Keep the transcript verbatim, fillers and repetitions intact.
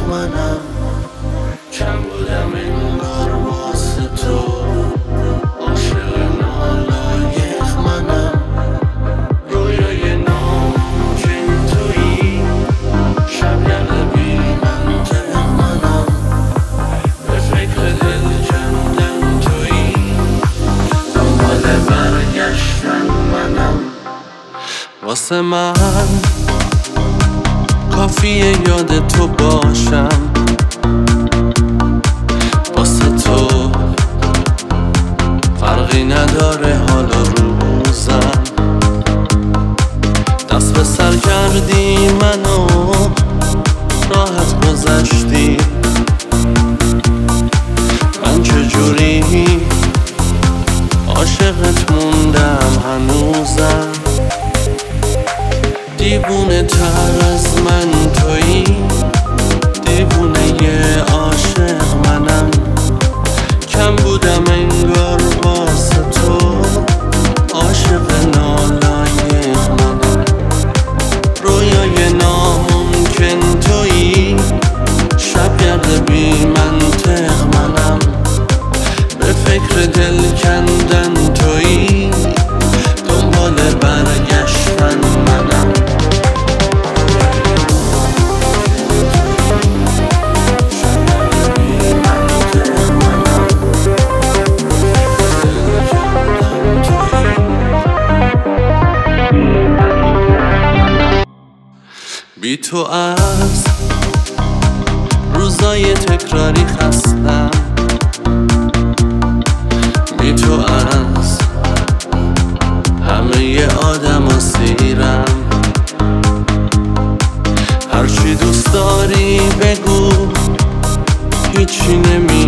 منم، کم بودم انگار واسه تو، عاشق نالایق منم، رویای ناممکن تویی، شب یقه بی منطق منم، به فکر دل کندن تویی، دنبال برگشتن منم. واسه من کافیه یاد تو باشم، واسه تو فرقی نداره حال و روزم، دست به سر کردی منو راحت گذشتی، من چجوری عاشقت موندم هنوزم، دیوونه تر از من تویی، دیوونه یه عاشق منم، کم بودم انگار واسه تو، عاشق نالایق منم، رویای ناممکن تویی، شب گرد بی منطق منم، به فکر دل کندن تویی، دنبال برگشتن منم. بی تو از روزای تکراری خستم، بی تو از همه ی آدم و سیرم، هرچی دوست داری بگو هیچی نمی